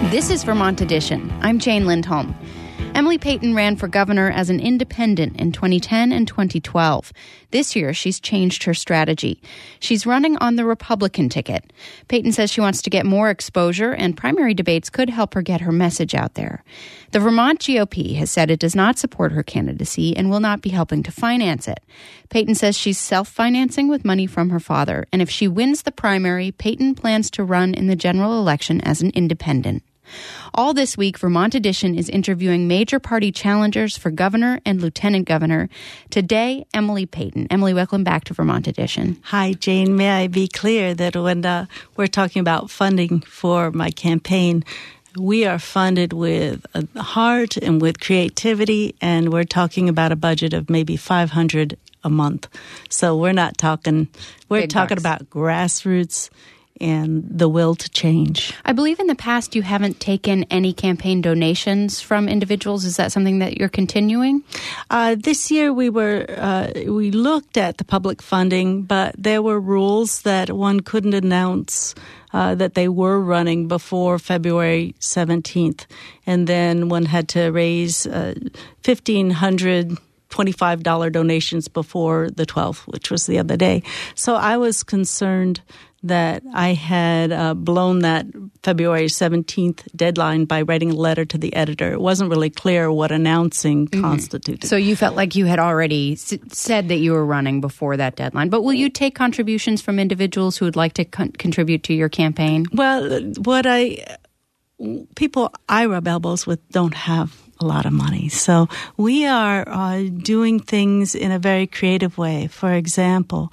This is Vermont Edition. I'm Jane Lindholm. Emily Peyton ran for governor as an independent in 2010 and 2012. This year, she's changed her strategy. She's running on the Republican ticket. Peyton says she wants to get more exposure, and primary debates could help her get her message out there. The Vermont GOP has said it does not support her candidacy and will not be helping to finance it. Peyton says she's self-financing with money from her father, and if she wins the primary, Peyton plans to run in the general election as an independent. All this week, Vermont Edition is interviewing major party challengers for governor and lieutenant governor. Today, Emily Peyton. Emily, welcome back to Vermont Edition. Hi, Jane. May I be clear that when we're talking about funding for my campaign, we are funded with heart and with creativity, and we're talking about a budget of maybe $500 a month. So we're not talking, we're talking about grassroots and the will to change. I believe in the past you haven't taken any campaign donations from individuals. Is that something that you're continuing? This year we looked at the public funding, but there were rules that one couldn't announce that they were running before February 17th. And then one had to raise $1,500 $25 donations before the 12th, which was the other day. So I was concerned that I had blown that February 17th deadline by writing a letter to the editor. It wasn't really clear what announcing constituted. So you felt like you had already said that you were running before that deadline. But will you take contributions from individuals who would like to contribute to your campaign? Well, people I rub elbows with don't have a lot of money. So we are doing things in a very creative way. For example,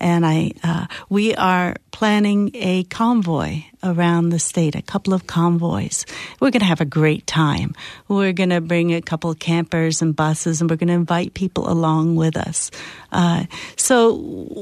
we are planning a convoy around the state, a couple of convoys. We're going to have a great time. We're going to bring a couple of campers and buses, and we're going to invite people along with us. So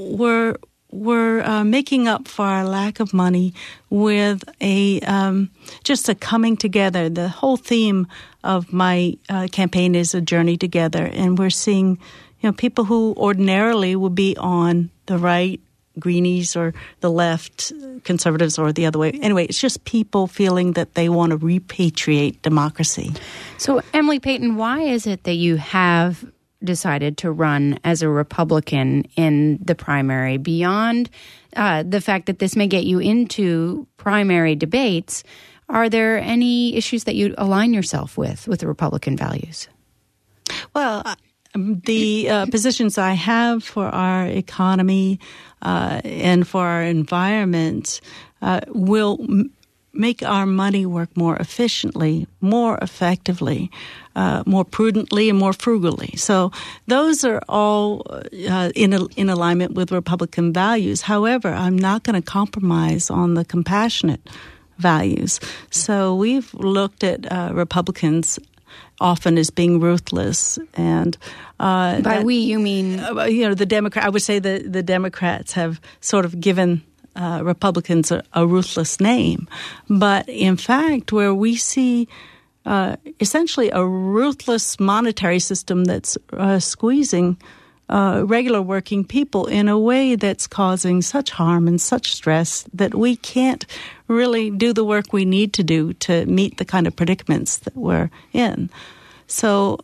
we're making up for our lack of money with just a coming together. The whole theme of my campaign is a journey together, and we're seeing, people who ordinarily would be on the right, Greenies, or the left, Conservatives, or the other way. Anyway, it's just people feeling that they want to repatriate democracy. So, Emily Peyton, why is it that you have decided to run as a Republican in the primary? Beyond the fact that this may get you into primary debates, are there any issues that you align yourself with the Republican values? Well, the positions I have for our economy and for our environment will make our money work more efficiently, more effectively, more prudently, and more frugally. So those are all in alignment with Republican values. However, I'm not going to compromise on the compassionate values. So we've looked at Republicans often as being ruthless, and by we you mean the Democrat. I would say the Democrats have sort of given Republicans a ruthless name, but in fact, where we see essentially a ruthless monetary system that's squeezing regular working people in a way that's causing such harm and such stress that we can't really do the work we need to do to meet the kind of predicaments that we're in. So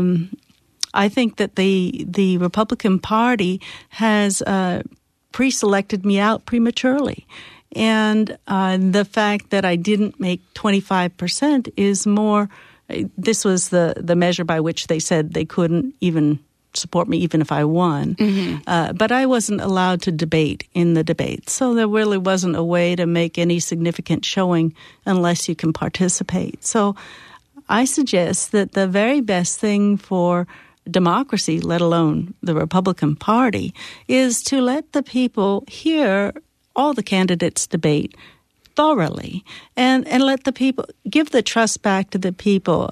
I think that the Republican Party has pre-selected me out prematurely. And the fact that I didn't make 25% is more, this was the measure by which they said they couldn't even support me even if I won. But I wasn't allowed to debate in the debate. So there really wasn't a way to make any significant showing unless you can participate. So I suggest that the very best thing for democracy, let alone the Republican Party, is to let the people hear all the candidates debate thoroughly and let the people give the trust back to the people.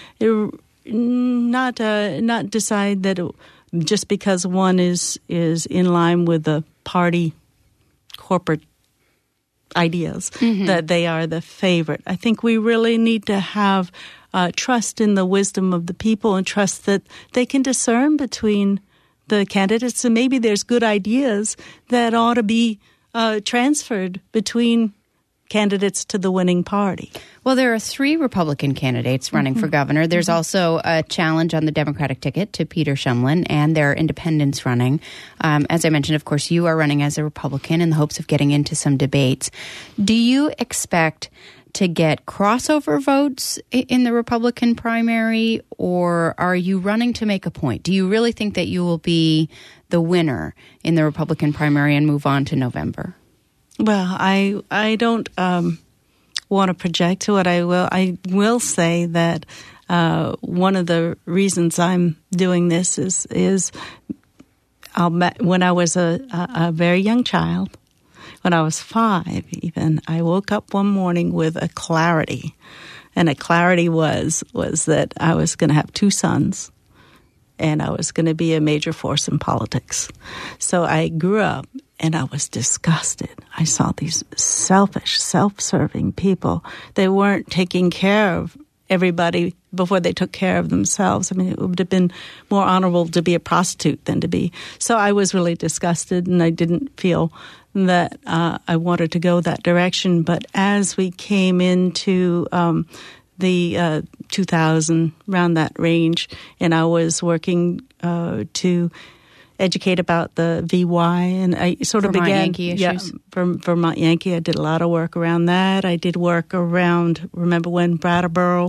Not decide that just because one is in line with the party corporate ideas that they are the favorite. I think we really need to have trust in the wisdom of the people and trust that they can discern between the candidates, and maybe there's good ideas that ought to be transferred between candidates to the winning party. Well, there are 3 Republican candidates running for governor. There's also a challenge on the Democratic ticket to Peter Shumlin, and there are independents running. As I mentioned, of course, you are running as a Republican in the hopes of getting into some debates. Do you expect to get crossover votes in the Republican primary, or are you running to make a point? Do you really think that you will be the winner in the Republican primary and move on to November? Well, I don't want to project to what I will say that one of the reasons I'm doing this is when I was a very young child, when I was 5 even, I woke up one morning with a clarity, and a clarity was that I was going to have 2 sons, and I was going to be a major force in politics. So I grew up, and I was disgusted. I saw these selfish, self-serving people. They weren't taking care of everybody before they took care of themselves. I mean, it would have been more honorable to be a prostitute than to be. So I was really disgusted, and I didn't feel that I wanted to go that direction. But as we came into the 2000, around that range, and I was working to educate about the VY, and I sort of Vermont began Yankee issues. Vermont Yankee. I did a lot of work around that. I did work around, remember when Brattleboro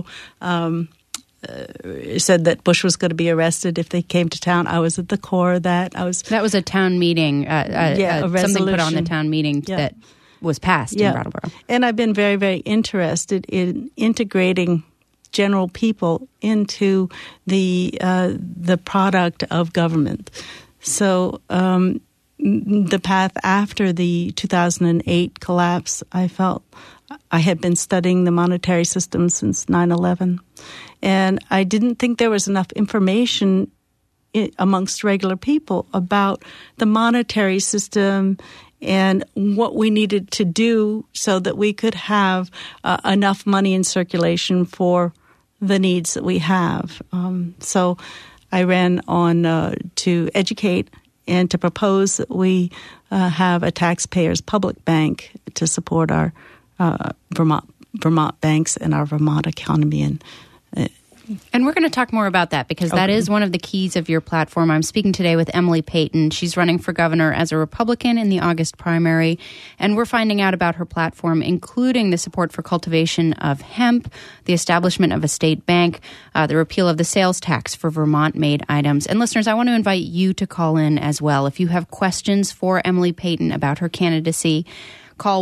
said that Bush was going to be arrested if they came to town. I was at the core of that. That was a town meeting, a something put on the town meeting that was passed in Brattleboro. And I've been very, very interested in integrating general people into the product of government. So the path after the 2008 collapse, I felt I had been studying the monetary system since 9/11, and I didn't think there was enough information amongst regular people about the monetary system and what we needed to do so that we could have enough money in circulation for the needs that we have. So I ran on to educate and to propose that we have a taxpayers' public bank to support our Vermont banks and our Vermont economy. And we're going to talk more about that because that is one of the keys of your platform. I'm speaking today with Emily Payton. She's running for governor as a Republican in the August primary. And we're finding out about her platform, including the support for cultivation of hemp, the establishment of a state bank, the repeal of the sales tax for Vermont-made items. And listeners, I want to invite you to call in as well. If you have questions for Emily Payton about her candidacy, call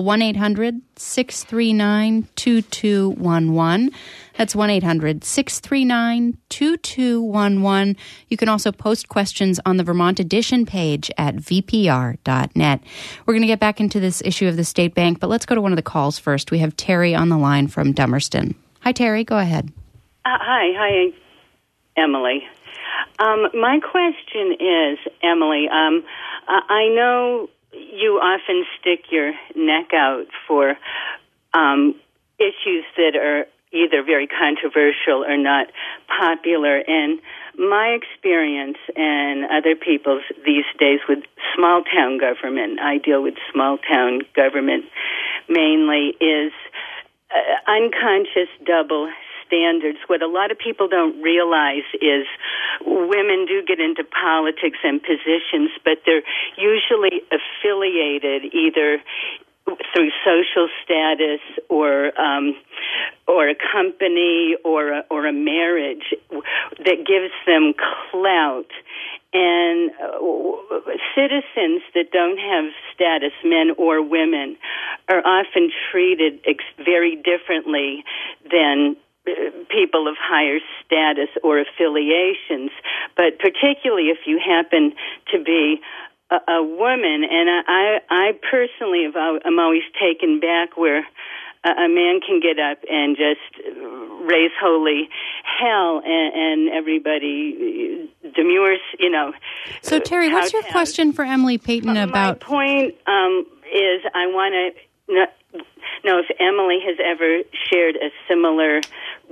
1-800-639-2211. That's 1-800-639-2211. You can also post questions on the Vermont Edition page at vpr.net. We're going to get back into this issue of the state bank, but let's go to one of the calls first. We have Terry on the line from Dummerston. Hi, Terry. Go ahead. Hi, Emily. My question is, Emily, I know you often stick your neck out for issues that are either very controversial or not popular. And my experience and other people's these days with small-town government, I deal with small-town government mainly, is unconscious double standards. What a lot of people don't realize is women do get into politics and positions, but they're usually affiliated either through social status or a company or a marriage that gives them clout. And citizens that don't have status, men or women, are often treated very differently than people of higher status or affiliations. But particularly if you happen to be a woman, and I personally am always taken back where a man can get up and just raise holy hell, and everybody demurs, So, Terry, what's your question for Emily Payton about? My point is I want to know if Emily has ever shared a similar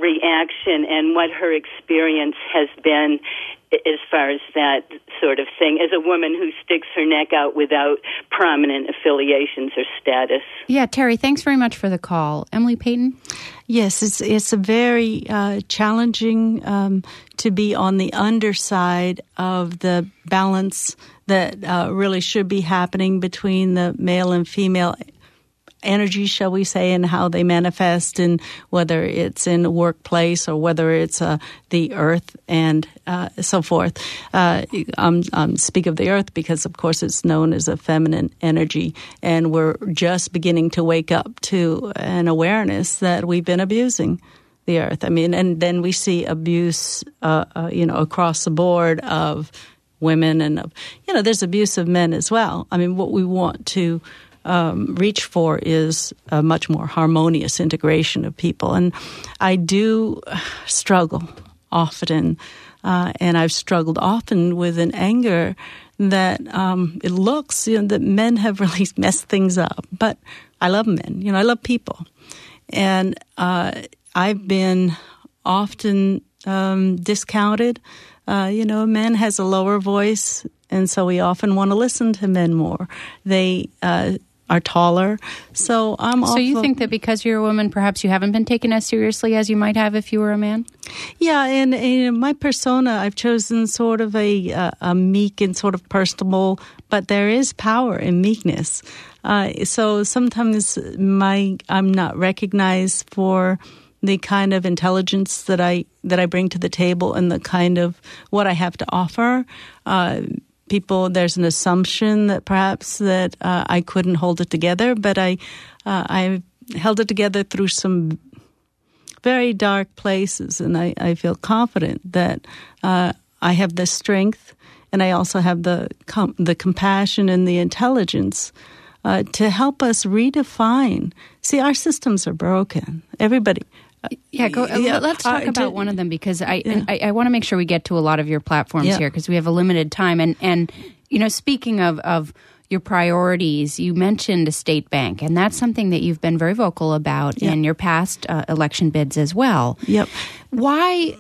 reaction and what her experience has been as far as that sort of thing, as a woman who sticks her neck out without prominent affiliations or status. Yeah, Terry, thanks very much for the call. Emily Peyton? Yes, it's a very challenging to be on the underside of the balance that really should be happening between the male and female energy, shall we say, and how they manifest, and whether it's in a workplace or whether it's the earth and so forth. Speak of the earth because, of course, it's known as a feminine energy, and we're just beginning to wake up to an awareness that we've been abusing the earth. I mean, and then we see abuse, across the board of women, and there's abuse of men as well. I mean, what we want to reach for is a much more harmonious integration of people. And I do struggle often, and I've struggled often with an anger that it looks that men have really messed things up. But I love men. I love people. And I've been often discounted. A man has a lower voice, and so we often want to listen to men more. They are taller. So So you think that because you're a woman, perhaps you haven't been taken as seriously as you might have if you were a man? Yeah, and in my persona, I've chosen sort of a meek and sort of personable, but there is power in meekness. So sometimes I'm not recognized for the kind of intelligence that I bring to the table and the kind of what I have to offer. There's an assumption that perhaps that I couldn't hold it together, but I held it together through some very dark places, and I feel confident that I have the strength, and I also have the compassion and the intelligence to help us redefine. See, our systems are broken. Everybody. Let's talk about one of them, because I want to make sure we get to a lot of your platforms here, because we have a limited time. And speaking of your priorities, you mentioned a state bank, and that's something that you've been very vocal about in your past election bids as well. Yep. Why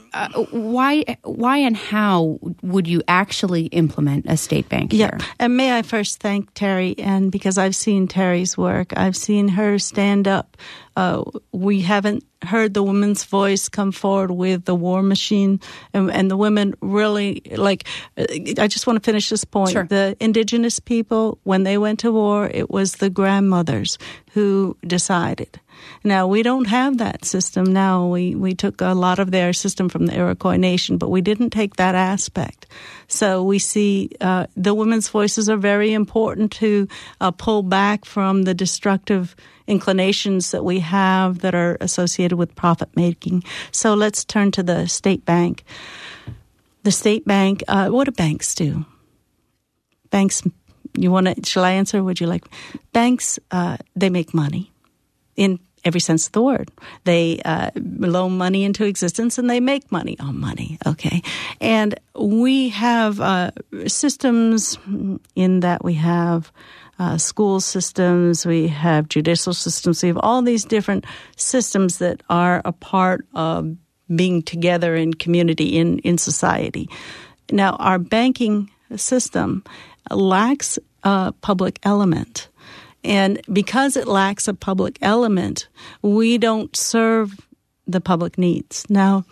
and how would you actually implement a state bank here? Yeah, and may I first thank Terry, and because I've seen Terry's work, I've seen her stand up. We haven't heard the woman's voice come forward with the war machine, and the women really, I just want to finish this point. Sure. The indigenous people, when they went to war, it was the grandmothers who decided. Now, we don't have that system now. We took a lot of their system from the Iroquois Nation, but we didn't take that aspect. So we see the women's voices are very important to pull back from the destructive inclinations that we have that are associated with profit making. So let's turn to the state bank. The state bank, what do banks do? Banks, shall I answer? Would you like? Banks, they make money in every sense of the word. They loan money into existence, and they make money on money, okay? And we have systems in that we have school systems, we have judicial systems, we have all these different systems that are a part of being together in community, in society. Now, our banking system lacks a public element. And because it lacks a public element, we don't serve the public needs. Now,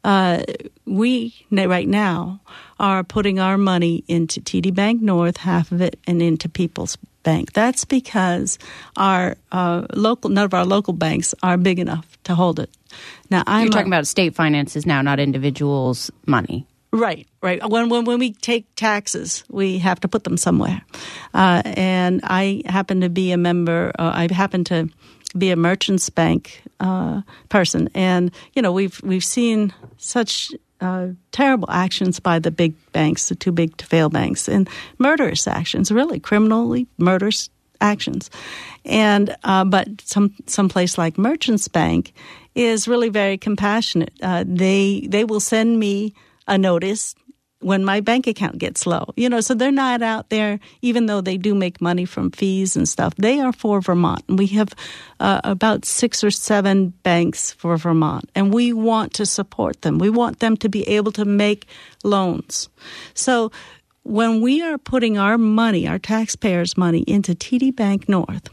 we right now are putting our money into TD Bank North, half of it, and into People's Bank. That's because none of our local banks are big enough to hold it. Now, you're talking about state finances now, not individuals' money. Right. When we take taxes, we have to put them somewhere. And I happen to be a member. I happen to be a Merchants Bank person, and we've seen such terrible actions by the big banks, the too big to fail banks, and murderous actions, really criminally murderous actions. And but some place like Merchants Bank is really very compassionate. They will send me a notice when my bank account gets low. So they're not out there, even though they do make money from fees and stuff. They are for Vermont. And we have about 6 or 7 banks for Vermont, and we want to support them. We want them to be able to make loans. So when we are putting our money, our taxpayers' money, into TD Bank North,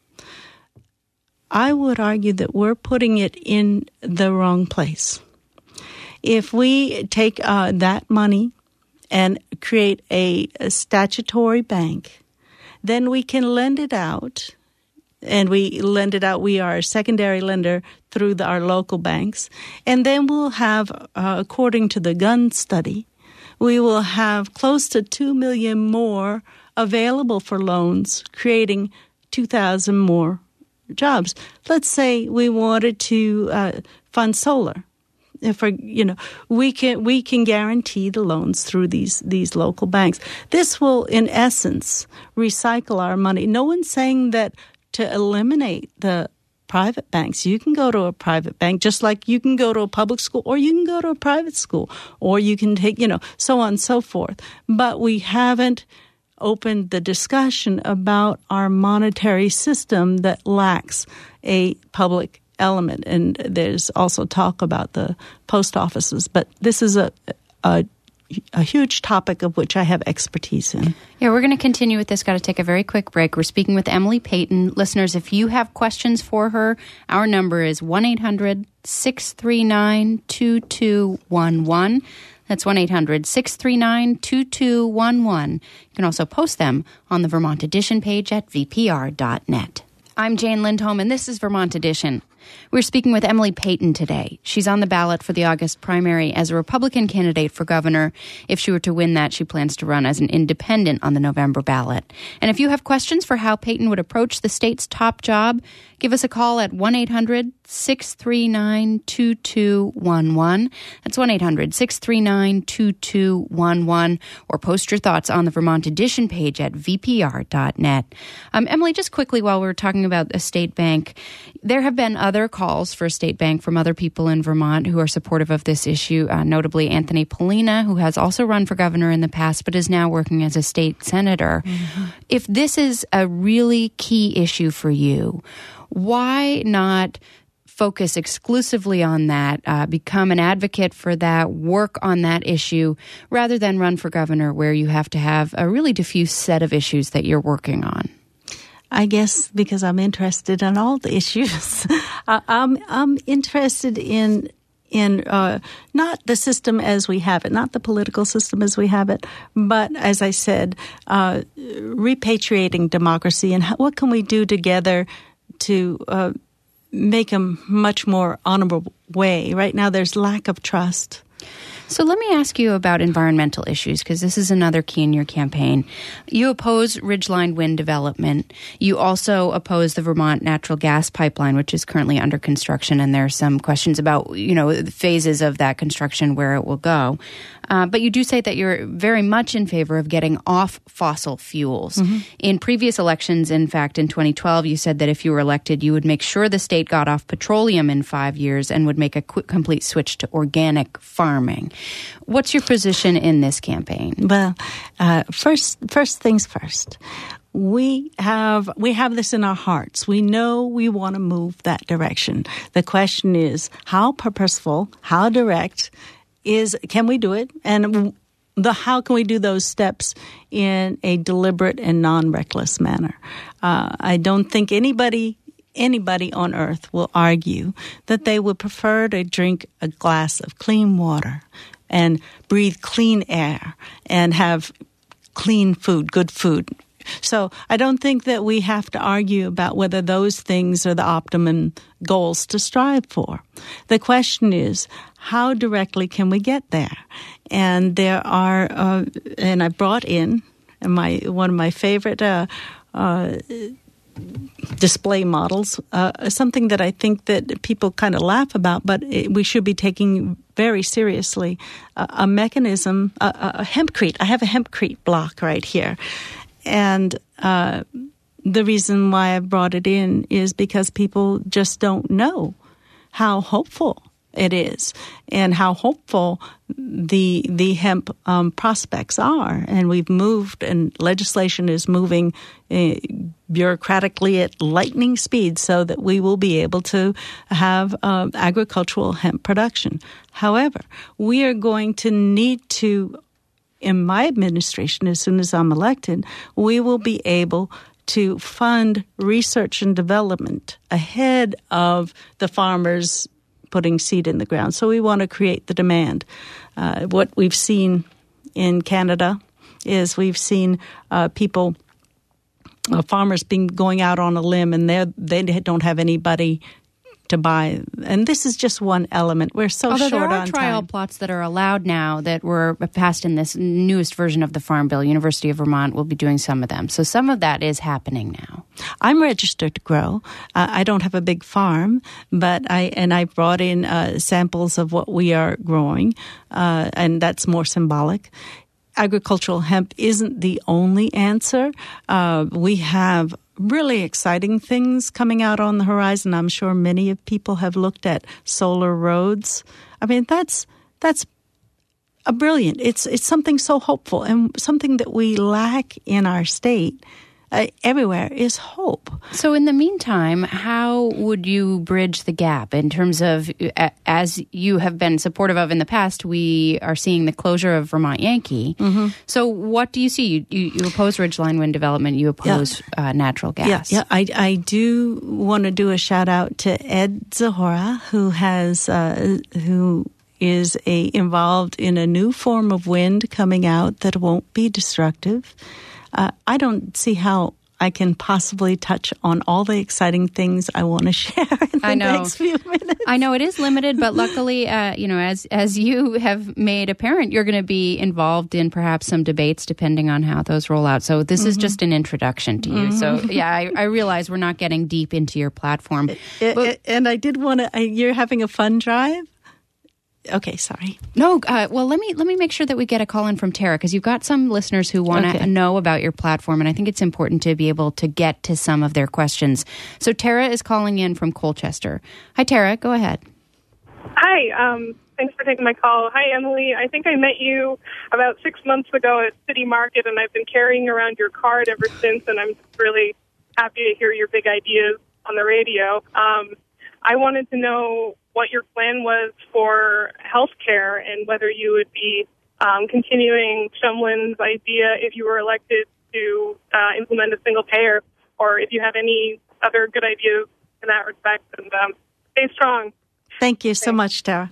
I would argue that we're putting it in the wrong place. If we take that money and create a statutory bank, then we can lend it out. And we lend it out. We are a secondary lender through our local banks. And then we'll have, according to the gun study, we will have close to 2 million more available for loans, creating 2,000 more jobs. Let's say we wanted to fund solar. We can guarantee the loans through these local banks. This will, in essence, recycle our money. No one's saying that to eliminate the private banks. You can go to a private bank just like you can go to a public school, or you can go to a private school, or you can take, so on and so forth. But we haven't opened the discussion about our monetary system that lacks a public element. And there's also talk about the post offices. But this is a huge topic of which I have expertise in. Yeah, we're going to continue with this. Got to take a very quick break. We're speaking with Emily Payton. Listeners, if you have questions for her, our number is 1-800-639-2211. That's 1-800-639-2211. You can also post them on the Vermont Edition page at vpr.net. I'm Jane Lindholm, and this is Vermont Edition. We're speaking with Emily Payton today. She's on the ballot for the August primary as a Republican candidate for governor. If she were to win that, she plans to run as an independent on the November ballot. And if you have questions for how Payton would approach the state's top job, give us a call at 1-800-639-2211. That's 1-800-639-2211. Or post your thoughts on the Vermont Edition page at vpr.net. Emily, just quickly while we're talking about a state bank, there have been other calls for a state bank from other people in Vermont who are supportive of this issue, notably Anthony Polina, who has also run for governor in the past but is now working as a state senator. Mm-hmm. If this is a really key issue for you, why not focus exclusively on that, become an advocate for that, work on that issue, rather than run for governor where you have to have a really diffuse set of issues that you're working on? I guess because I'm interested in all the issues. I'm interested in not the system as we have it, not the political system as we have it, but as I said, repatriating democracy and what can we do together to make a much more honorable way. Right now, there's lack of trust. So let me ask you about environmental issues, because this is another key in your campaign. You oppose Ridgeline Wind development. You also oppose the Vermont natural gas pipeline, which is currently under construction, and there are some questions about, the phases of that construction, where it will go. But you do say that you're very much in favor of getting off fossil fuels. Mm-hmm. In previous elections, in fact, in 2012, you said that if you were elected, you would make sure the state got off petroleum in 5 years and would make a complete switch to organic farming. What's your position in this campaign? Well, first things first. We have this in our hearts. We know we want to move that direction. The question is, how purposeful, how direct can we do it? And how can we do those steps in a deliberate and non-reckless manner? I don't think anybody on earth will argue that they would prefer to drink a glass of clean water and breathe clean air and have clean food, good food. So I don't think that we have to argue about whether those things are the optimum goals to strive for. The question is, how directly can we get there? And there are, and I brought in one of my favorite display models, something that I think that people kind of laugh about, but we should be taking very seriously, a mechanism, a hempcrete. I have a hempcrete block right here. And the reason why I brought it in is because people just don't know how hopeful It is, and how hopeful the hemp prospects are. And we've moved, and legislation is moving bureaucratically at lightning speed so that we will be able to have agricultural hemp production. However, we are going to need to, in my administration, as soon as I'm elected, we will be able to fund research and development ahead of the farmers putting seed in the ground. So we want to create the demand. What we've seen in Canada is we've seen farmers going out on a limb, and they don't have anybody to buy. And this is just one element. We're so short on time. Although there are trial plots that are allowed now that were passed in this newest version of the Farm Bill. University of Vermont will be doing some of them. So some of that is happening now. I'm registered to grow. I don't have a big farm, but I brought in samples of what we are growing, and that's more symbolic. Agricultural hemp isn't the only answer. We have really exciting things coming out on the horizon. I'm sure many of people have looked at solar roads. I mean, that's a brilliant. It's something so hopeful, and something that we lack in our state. Everywhere is hope. So in the meantime, how would you bridge the gap in terms of, as you have been supportive of in the past, we are seeing the closure of Vermont Yankee. Mm-hmm. So what do you see? You oppose Ridgeline Wind Development. You oppose natural gas. Yeah. I do want to do a shout out to Ed Zahora, who is involved in a new form of wind coming out that won't be destructive. I don't see how I can possibly touch on all the exciting things I want to share in the next few minutes. I know it is limited, but luckily, as you have made apparent, you're going to be involved in perhaps some debates depending on how those roll out. So this is just an introduction to you. So I realize we're not getting deep into your platform. And I did want to. You're having a fund drive. Okay, sorry. No, well, let me make sure that we get a call in from Tara, because you've got some listeners who want to know about your platform, and I think it's important to be able to get to some of their questions. So Tara is calling in from Colchester. Hi, Tara. Go ahead. Hi. Thanks for taking my call. Hi, Emily. I think I met you about 6 months ago at City Market, and I've been carrying around your card ever since, and I'm really happy to hear your big ideas on the radio. I wanted to know what your plan was for health care and whether you would be continuing Shumlin's idea if you were elected to implement a single payer, or if you have any other good ideas in that respect. And stay strong. Thank you so much, Tara.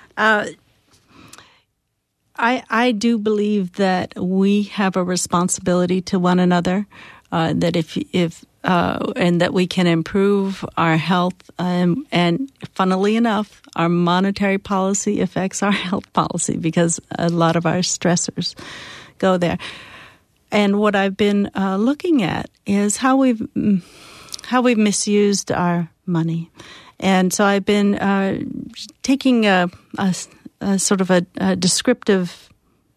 I do believe that we have a responsibility to one another, that if and that we can improve our health, and funnily enough, our monetary policy affects our health policy because a lot of our stressors go there. And what I've been looking at is how we've misused our money, and so I've been taking a sort of a descriptive.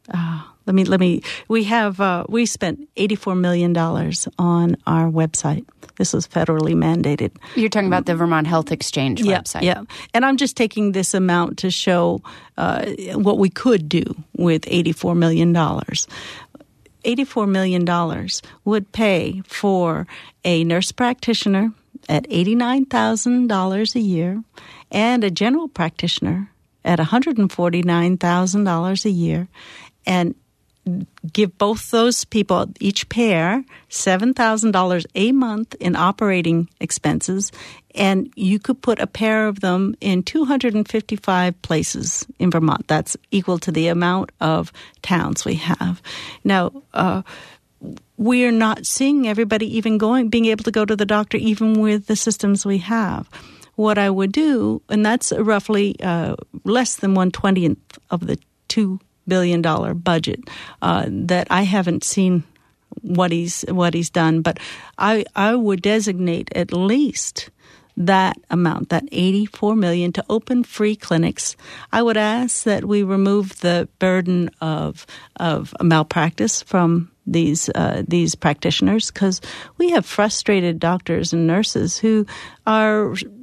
We spent $84 million on our website. This was federally mandated. You're talking about the Vermont Health Exchange website. Yeah. And I'm just taking this amount to show what we could do with $84 million. $84 million would pay for a nurse practitioner at $89,000 a year and a general practitioner at $149,000 a year, and give both those people, each pair, $7,000 a month in operating expenses, and you could put a pair of them in 255 places in Vermont. That's equal to the amount of towns we have. Now, we are not seeing everybody being able to go to the doctor even with the systems we have. What I would do, and that's roughly less than 1/20th of the $2 billion budget, that I haven't seen what he's done, but I would designate at least that amount, that $84 million, to open free clinics. I would ask that we remove the burden of malpractice from these practitioners, because we have frustrated doctors and nurses who are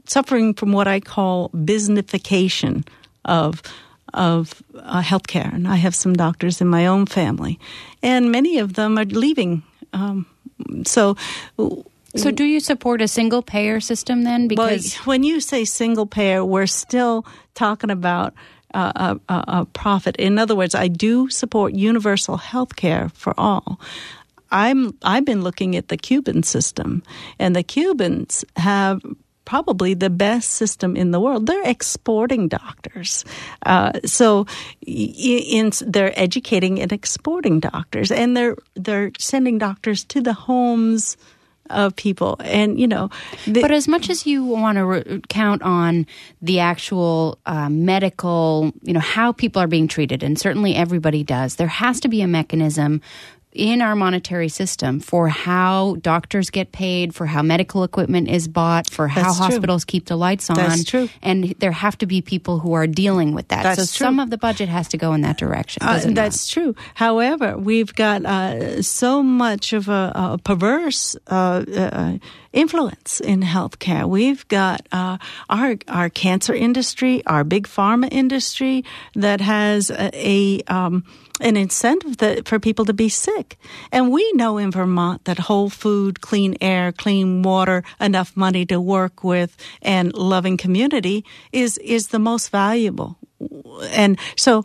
suffering from what I call businessification of healthcare. And I have some doctors in my own family, and many of them are leaving. So do you support a single payer system then? Because when you say single payer, we're still talking about a profit. In other words, I do support universal health care for all. I've been looking at the Cuban system, and the Cubans have probably the best system in the world. They're exporting doctors. So they're educating and exporting doctors, and they're sending doctors to the homes of people. And, but as much as you want to count on the actual medical, how people are being treated, and certainly everybody does, there has to be a mechanism in our monetary system for how doctors get paid, for how medical equipment is bought, for how hospitals keep the lights on. That's true. And there have to be people who are dealing with that. That's true. Some of the budget has to go in that direction. That's true. However, we've got so much of a perverse influence in healthcare. We've got our cancer industry, our big pharma industry that has an incentive for people to be sick. And we know in Vermont that whole food, clean air, clean water, enough money to work with, and loving community is the most valuable. And so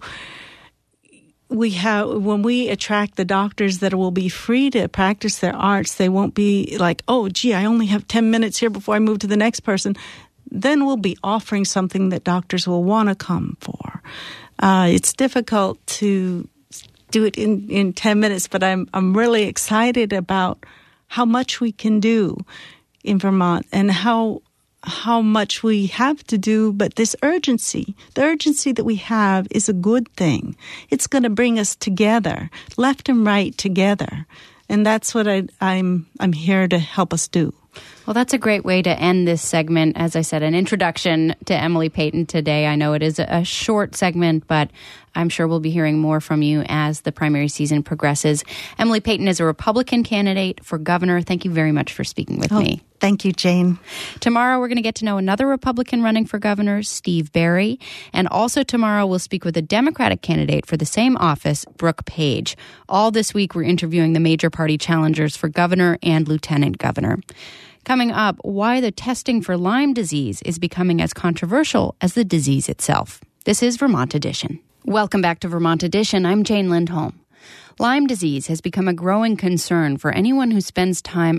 when we attract the doctors that will be free to practice their arts, they won't be like, oh, gee, I only have 10 minutes here before I move to the next person. Then we'll be offering something that doctors will want to come for. It's difficult to do it in 10 minutes, but I'm really excited about how much we can do in Vermont and how much we have to do. But the urgency that we have is a good thing. It's going to bring us together, left and right together. And that's what I'm here to help us do. Well, that's a great way to end this segment. As I said, an introduction to Emily Peyton today. I know it is a short segment, but I'm sure we'll be hearing more from you as the primary season progresses. Emily Peyton is a Republican candidate for governor. Thank you very much for speaking with me. Thank you, Jane. Tomorrow, we're going to get to know another Republican running for governor, Steve Barry. And also tomorrow, we'll speak with a Democratic candidate for the same office, Brooke Page. All this week, we're interviewing the major party challengers for governor and lieutenant governor. Coming up, why the testing for Lyme disease is becoming as controversial as the disease itself. This is Vermont Edition. Welcome back to Vermont Edition. I'm Jane Lindholm. Lyme disease has become a growing concern for anyone who spends time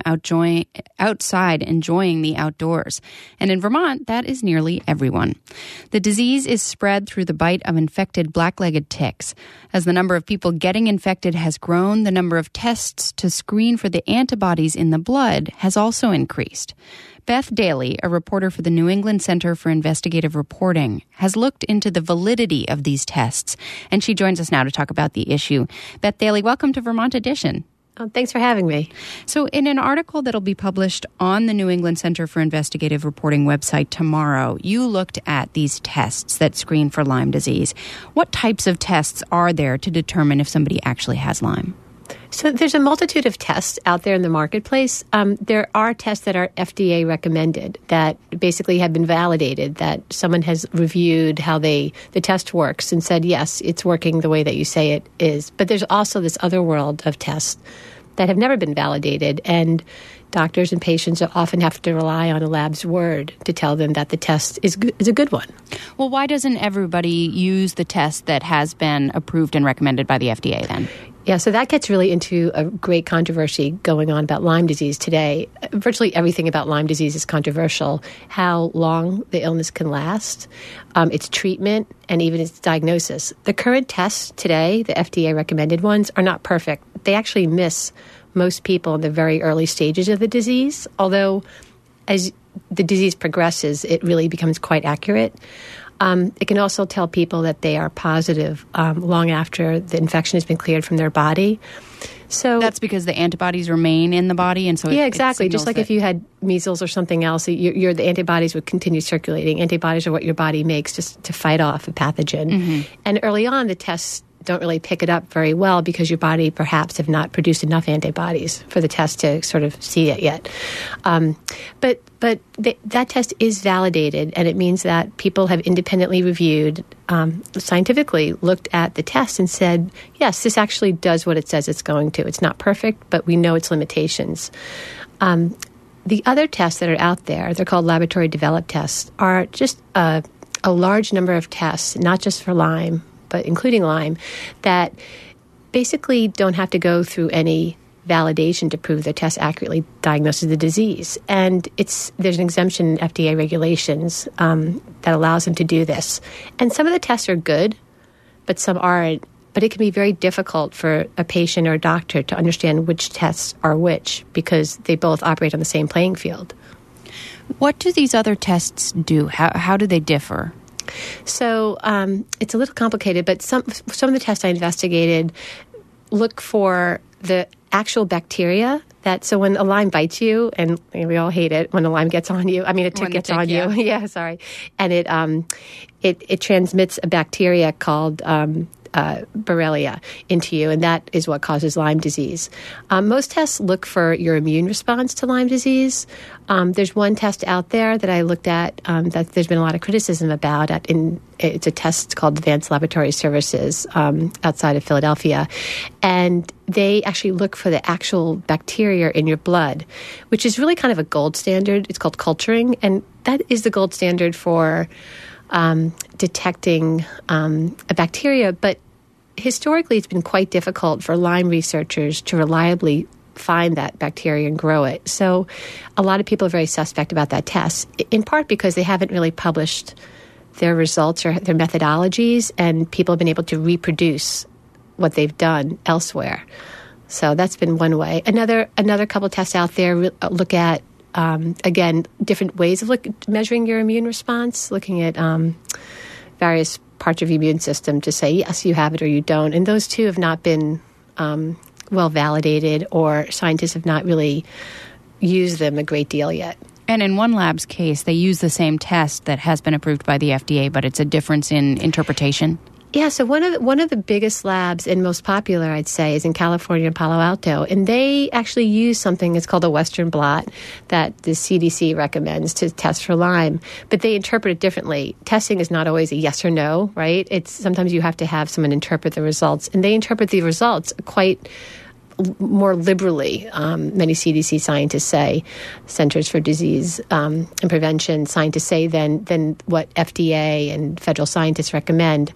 outside enjoying the outdoors. And in Vermont, that is nearly everyone. The disease is spread through the bite of infected black-legged ticks. As the number of people getting infected has grown, the number of tests to screen for the antibodies in the blood has also increased. Beth Daly, a reporter for the New England Center for Investigative Reporting, has looked into the validity of these tests, and she joins us now to talk about the issue. Beth Daly, welcome to Vermont Edition. Oh, thanks for having me. So in an article that'll be published on the New England Center for Investigative Reporting website tomorrow, you looked at these tests that screen for Lyme disease. What types of tests are there to determine if somebody actually has Lyme? So there's a multitude of tests out there in the marketplace. There are tests that are FDA recommended that basically have been validated, that someone has reviewed how the test works and said, yes, it's working the way that you say it is. But there's also this other world of tests that have never been validated, and doctors and patients often have to rely on a lab's word to tell them that the test is a good one. Well, why doesn't everybody use the test that has been approved and recommended by the FDA then? Yeah, so that gets really into a great controversy going on about Lyme disease today. Virtually everything about Lyme disease is controversial. How long the illness can last, its treatment, and even its diagnosis. The current tests today, the FDA recommended ones, are not perfect. They actually miss most people in the very early stages of the disease, although as the disease progresses, it really becomes quite accurate. It can also tell people that they are positive long after the infection has been cleared from their body. So that's because the antibodies remain in the body, and so exactly. Just like if you had measles or something else, the antibodies would continue circulating. Antibodies are what your body makes just to fight off a pathogen. Mm-hmm. And early on, the tests don't really pick it up very well because your body perhaps have not produced enough antibodies for the test to sort of see it yet. But that test is validated, and it means that people have independently reviewed, scientifically looked at the test and said, yes, this actually does what it says it's going to. It's not perfect, but we know its limitations. The other tests that are out there, they're called laboratory-developed tests, are just a large number of tests, not just for Lyme, but including Lyme, that basically don't have to go through any validation to prove their test accurately diagnoses the disease. And there's an exemption in FDA regulations that allows them to do this. And some of the tests are good, but some aren't. But it can be very difficult for a patient or a doctor to understand which tests are which because they both operate on the same playing field. What do these other tests do? How do they differ? So it's a little complicated, but some of the tests I investigated look for the actual bacteria so when a Lyme bites you, and we all hate it when a Lyme gets on you. I mean, a tick gets on you. Yeah, sorry. And it transmits a bacteria called Borrelia into you, and that is what causes Lyme disease. Most tests look for your immune response to Lyme disease. There's one test out there that I looked at that there's been a lot of criticism about. It's a test called Advanced Laboratory Services outside of Philadelphia, and they actually look for the actual bacteria in your blood, which is really kind of a gold standard. It's called culturing, and that is the gold standard for detecting a bacteria, but historically it's been quite difficult for Lyme researchers to reliably find that bacteria and grow it. So a lot of people are very suspect about that test, in part because they haven't really published their results or their methodologies, and people have been able to reproduce what they've done elsewhere. So that's been one way. Another couple tests out there look at again, different ways of measuring your immune response, looking at various parts of your immune system to say, yes, you have it or you don't. And those two have not been well validated, or scientists have not really used them a great deal yet. And in one lab's case, they use the same test that has been approved by the FDA, but it's a difference in interpretation? Yeah, so one of the biggest labs and most popular, I'd say, is in California and Palo Alto. And they actually use something that's called a Western blot that the CDC recommends to test for Lyme. But they interpret it differently. Testing is not always a yes or no, right? Sometimes you have to have someone interpret the results. And they interpret the results quite more liberally, many CDC scientists say, Centers for Disease and Prevention scientists say, than what FDA and federal scientists recommend.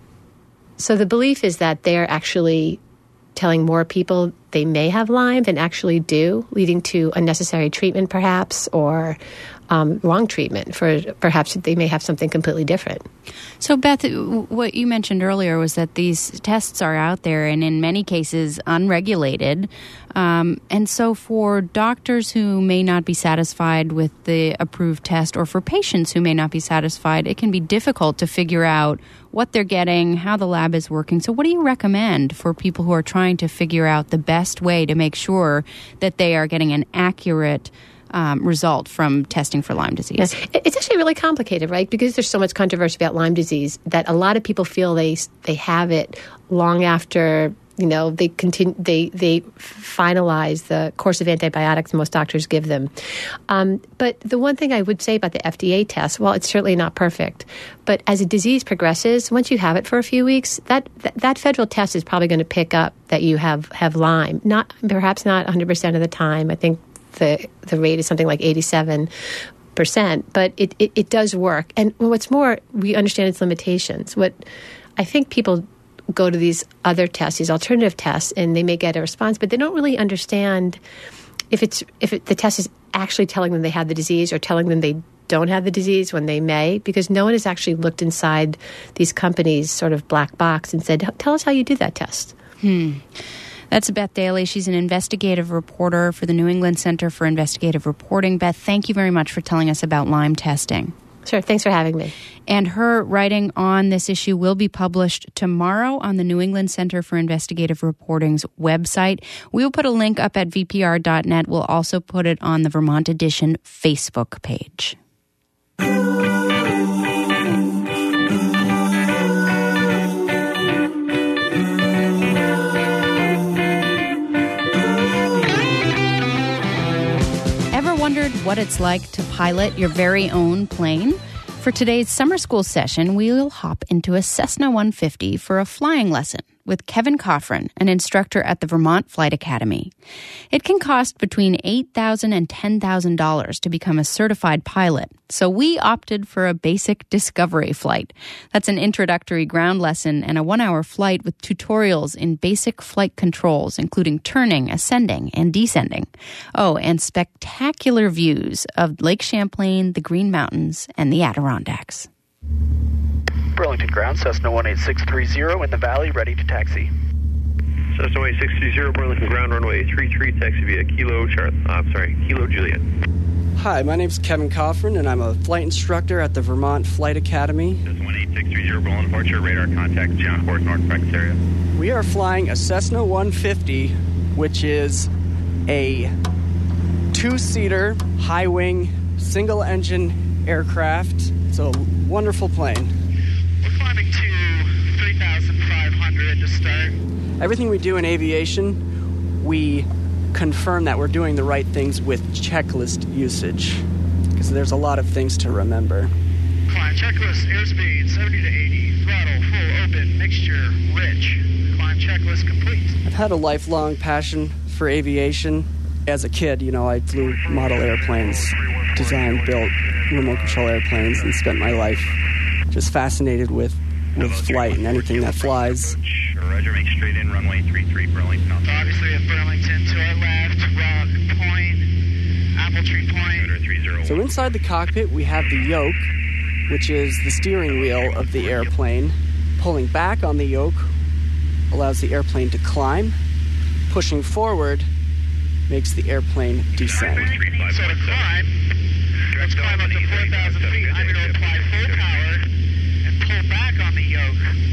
So the belief is that they're actually telling more people they may have Lyme than actually do, leading to unnecessary treatment perhaps, or wrong treatment for perhaps they may have something completely different. So Beth, what you mentioned earlier was that these tests are out there and in many cases unregulated. And so for doctors who may not be satisfied with the approved test, or for patients who may not be satisfied, it can be difficult to figure out what they're getting, how the lab is working. So what do you recommend for people who are trying to figure out the best way to make sure that they are getting an accurate result from testing for Lyme disease? Yes. It's actually really complicated, right? Because there's so much controversy about Lyme disease that a lot of people feel they have it long after they finalize the course of antibiotics most doctors give them. But the one thing I would say about the FDA test, well, it's certainly not perfect, but as a disease progresses, once you have it for a few weeks, that federal test is probably going to pick up that you have Lyme. Perhaps not 100% of the time. I think the rate is something like 87%, but it does work. And what's more, we understand its limitations. What I think people go to these other tests, these alternative tests, and they may get a response, but they don't really understand if the test is actually telling them they have the disease or telling them they don't have the disease when they may, because no one has actually looked inside these companies' sort of black box and said, tell us how you do that test. That's Beth Daly. She's an investigative reporter for the New England Center for Investigative Reporting. Beth, thank you very much for telling us about Lyme testing. Sure. Thanks for having me. And her writing on this issue will be published tomorrow on the New England Center for Investigative Reporting's website. We will put a link up at vpr.net. We'll also put it on the Vermont Edition Facebook page. what it's like to pilot your very own plane? For today's summer school session, we'll hop into a Cessna 150 for a flying lesson with Kevin Coffrin, an instructor at the Vermont Flight Academy. It can cost between $8,000 and $10,000 to become a certified pilot, so we opted for a basic discovery flight. That's an introductory ground lesson and a 1-hour flight with tutorials in basic flight controls, including turning, ascending, and descending. Oh, and spectacular views of Lake Champlain, the Green Mountains, and the Adirondacks. Burlington Ground, Cessna 18630 in the valley, ready to taxi. Cessna 18630, Burlington Ground, runway 33, taxi via Kilo Juliet. Hi, my name's Kevin Coffrin, and I'm a flight instructor at the Vermont Flight Academy. Cessna 18630, Berlin departure, radar contact, John Course, North practice area. We are flying a Cessna 150, which is a two-seater, high-wing, single-engine aircraft. It's a wonderful plane. We're climbing to 3,500 to start. Everything we do in aviation, we confirm that we're doing the right things with checklist usage, because there's a lot of things to remember. Climb checklist, airspeed 70 to 80, throttle, full, open, mixture, rich. Climb checklist complete. I've had a lifelong passion for aviation. As a kid, I flew model airplanes, designed, built remote control airplanes, and spent my life just fascinated with flight and anything that flies. Roger, make straight in, runway 33, Burlington. Obviously at Burlington, to our left, Rock Point, Apple Tree Point. So inside the cockpit, we have the yoke, which is the steering wheel of the airplane. Pulling back on the yoke allows the airplane to climb. Pushing forward makes the airplane descend. So to climb, let's climb up to 4,000 feet. I'm going to apply full power and pull back on the yoke.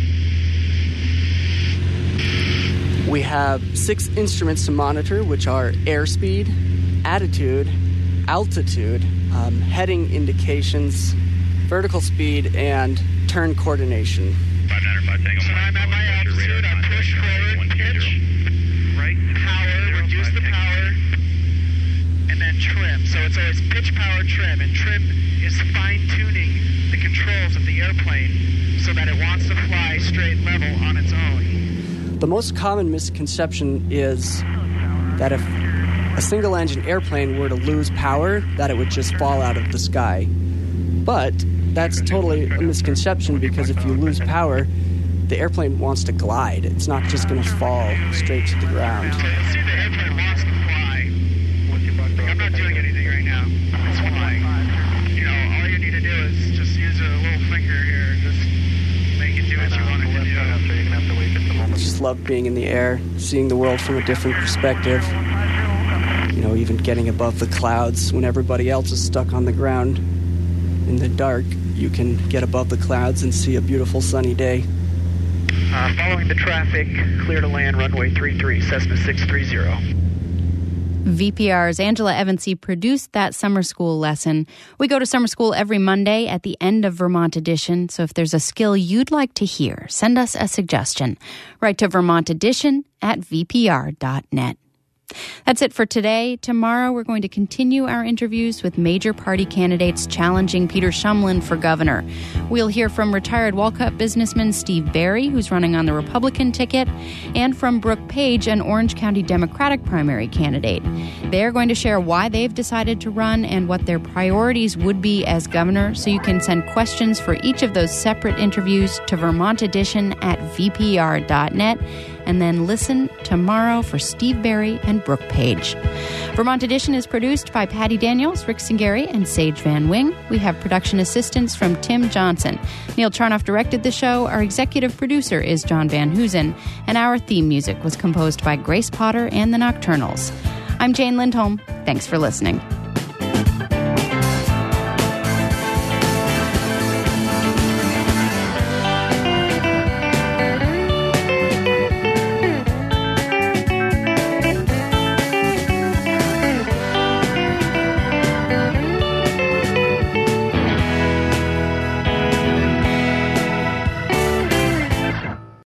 We have 6 instruments to monitor, which are airspeed, attitude, altitude, heading indications, vertical speed, and turn coordination. 595 Tango. So I'm at my altitude. I push forward, pitch, right, power, reduce the power, and then trim. So it's always pitch, power, trim, and trim is fine-tuning the controls of the airplane so that it wants to fly straight level on its own. The most common misconception is that if a single-engine airplane were to lose power, that it would just fall out of the sky. But that's totally a misconception, because if you lose power, the airplane wants to glide. It's not just going to fall straight to the ground. So you'll see the airplane wants to fly. I'm not doing anything right now. It's flying. All you need to do is just use a little finger here and just make it do what you want it to do. I just love being in the air, seeing the world from a different perspective. Even getting above the clouds when everybody else is stuck on the ground in the dark. You can get above the clouds and see a beautiful sunny day. Following the traffic, clear to land, runway 33, Cessna 630. VPR's Angela Evansy produced that summer school lesson. We go to summer school every Monday at the end of Vermont Edition, so if there's a skill you'd like to hear, send us a suggestion. Write to vermontedition@vpr.net. That's it for today. Tomorrow, we're going to continue our interviews with major party candidates challenging Peter Shumlin for governor. We'll hear from retired Walcott businessman Steve Barry, who's running on the Republican ticket, and from Brooke Page, an Orange County Democratic primary candidate. They're going to share why they've decided to run and what their priorities would be as governor, so you can send questions for each of those separate interviews to vermontedition@vpr.net. And then listen tomorrow for Steve Barry and Brooke Page. Vermont Edition is produced by Patty Daniels, Rick Singeri, and Sage Van Wing. We have production assistance from Tim Johnson. Neil Charnoff directed the show. Our executive producer is John Van Hoosen. And our theme music was composed by Grace Potter and the Nocturnals. I'm Jane Lindholm. Thanks for listening.